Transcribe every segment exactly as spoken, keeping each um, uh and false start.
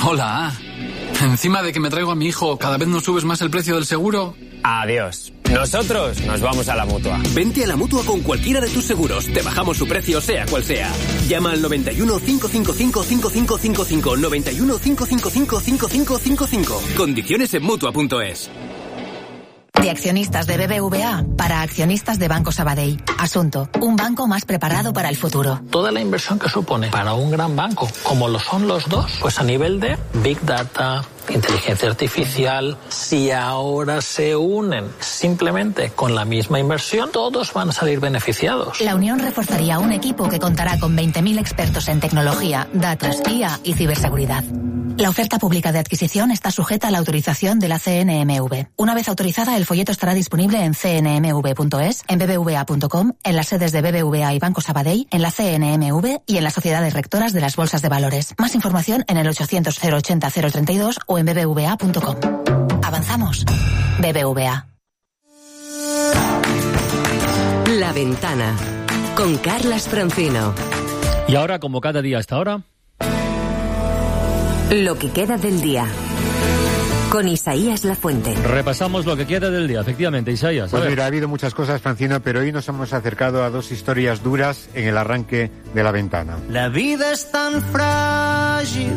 Hola. Encima de que me traigo a mi hijo, ¿cada vez nos subes más el precio del seguro? Adiós. Nosotros nos vamos a la Mutua. Vente a la Mutua con cualquiera de tus seguros. Te bajamos su precio, sea cual sea. Llama al noventa y uno, cinco cinco cinco, cinco cinco cinco cinco. noventa y uno, cinco cinco cinco, cinco cinco cinco cinco. Condiciones en Mutua punto es. De accionistas de B B V A para accionistas de Banco Sabadell. Asunto: un banco más preparado para el futuro. Toda la inversión que supone para un gran banco, como lo son los dos, pues a nivel de Big Data, inteligencia artificial, si ahora se unen simplemente con la misma inversión, todos van a salir beneficiados. La unión reforzaría un equipo que contará con veinte mil expertos en tecnología, datos, I A y ciberseguridad. La oferta pública de adquisición está sujeta a la autorización de la C N M V. Una vez autorizada, el folleto estará disponible en c n m v punto es, en b b v a punto com, en las sedes de B B V A y Banco Sabadell, en la C N M V y en las sociedades rectoras de las bolsas de valores. Más información en el ochocientos, cero ochenta, cero treinta y dos o en b b v a punto com. Avanzamos. B B V A. La Ventana, con Carlas Francino. Y ahora, como cada día hasta ahora, lo que queda del día, con Isaías Lafuente. Repasamos lo que queda del día, efectivamente, Isaías. Pues mira, ha habido muchas cosas, Francino, pero hoy nos hemos acercado a dos historias duras en el arranque de La Ventana. La vida es tan frágil,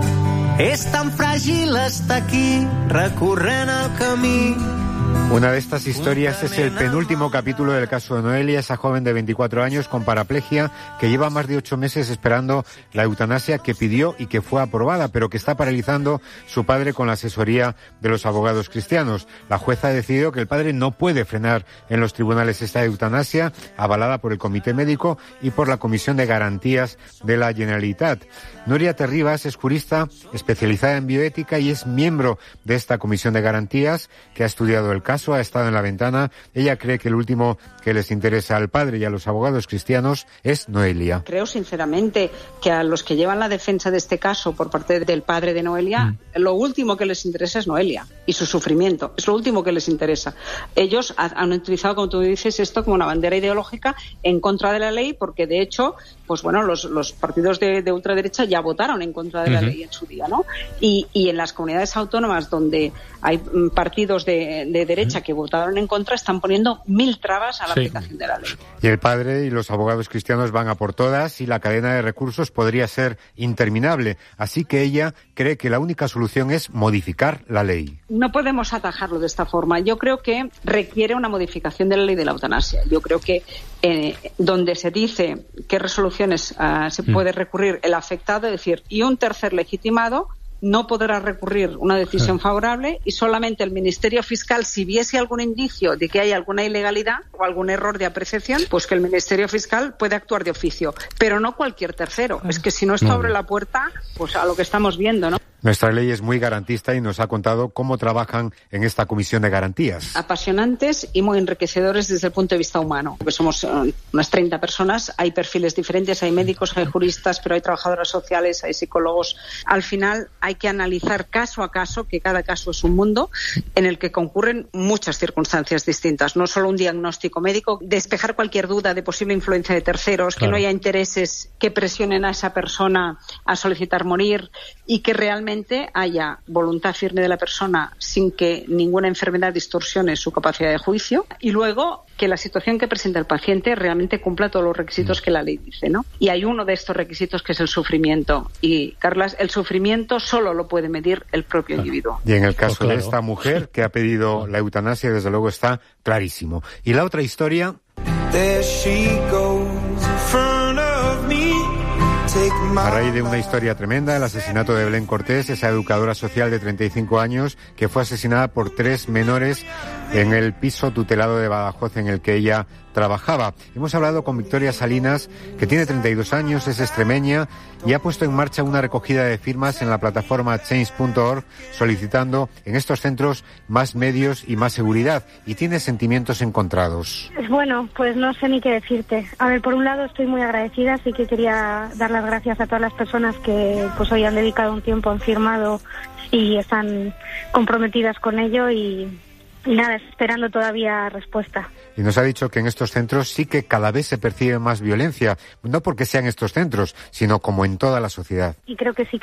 es tan frágil hasta aquí, recorren el camí. Una de estas historias es el penúltimo capítulo del caso de Noelia, esa joven de veinticuatro años con paraplegia que lleva más de ocho meses esperando la eutanasia que pidió y que fue aprobada, pero que está paralizando su padre con la asesoría de los abogados cristianos. La jueza ha decidido que el padre no puede frenar en los tribunales esta eutanasia, avalada por el Comité Médico y por la Comisión de Garantías de la Generalitat. Nuria Terribas es jurista especializada en bioética y es miembro de esta Comisión de Garantías que ha estudiado el caso, ha estado en La Ventana. Ella cree que el último que les interesa al padre y a los abogados cristianos es Noelia. Creo sinceramente que a los que llevan la defensa de este caso por parte del padre de Noelia, mm. lo último que les interesa es Noelia y su sufrimiento. Es lo último que les interesa. Ellos han utilizado, como tú dices, esto como una bandera ideológica en contra de la ley, porque de hecho, pues bueno, los, los partidos de, de ultraderecha ya votaron en contra de la uh-huh. ley en su día, ¿no? Y, y en las comunidades autónomas donde hay partidos de, de derecha uh-huh. que votaron en contra, están poniendo mil trabas a la sí. aplicación de la ley. Y el padre y los abogados cristianos van a por todas y la cadena de recursos podría ser interminable. Así que ella cree que la única solución es modificar la ley. No podemos atajarlo de esta forma. Yo creo que requiere una modificación de la ley de la eutanasia. Yo creo que eh, donde se dice qué resoluciones uh, se mm. puede recurrir el afectado, es decir, y un tercer legitimado no podrá recurrir una decisión favorable y solamente el Ministerio Fiscal, si viese algún indicio de que hay alguna ilegalidad o algún error de apreciación, pues que el Ministerio Fiscal puede actuar de oficio, pero no cualquier tercero. Es que si no esto abre la puerta pues a lo que estamos viendo, ¿no? Nuestra ley es muy garantista y nos ha contado cómo trabajan en esta comisión de garantías. Apasionantes y muy enriquecedores desde el punto de vista humano, porque somos uh, unas treinta personas, hay perfiles diferentes, hay médicos, hay juristas, pero hay trabajadoras sociales, hay psicólogos. Al final hay que analizar caso a caso, que cada caso es un mundo, en el que concurren muchas circunstancias distintas, no solo un diagnóstico médico, despejar cualquier duda de posible influencia de terceros, claro. que no haya intereses que presionen a esa persona a solicitar morir y que realmente haya voluntad firme de la persona sin que ninguna enfermedad distorsione su capacidad de juicio y luego que la situación que presenta el paciente realmente cumpla todos los requisitos que la ley dice, ¿no? Y hay uno de estos requisitos que es el sufrimiento y, Carlas, el sufrimiento solo lo puede medir el propio claro. individuo. Y en el caso claro. de esta mujer que ha pedido la eutanasia, desde luego está clarísimo. Y la otra historia... There she goes in front of me. A raíz de una historia tremenda, el asesinato de Belén Cortés, esa educadora social de treinta y cinco años que fue asesinada por tres menores en el piso tutelado de Badajoz en el que ella trabajaba. Hemos hablado con Victoria Salinas, que tiene treinta y dos años, es extremeña y ha puesto en marcha una recogida de firmas en la plataforma change punto org solicitando en estos centros más medios y más seguridad y tiene sentimientos encontrados. Bueno, pues no sé ni qué decirte. A ver, por un lado estoy muy agradecida, sí que quería dar las gracias a todas las personas que pues hoy han dedicado un tiempo, han firmado y están comprometidas con ello y... Y nada, esperando todavía respuesta. Y nos ha dicho que en estos centros sí que cada vez se percibe más violencia, no porque sean estos centros, sino como en toda la sociedad. Y creo que sí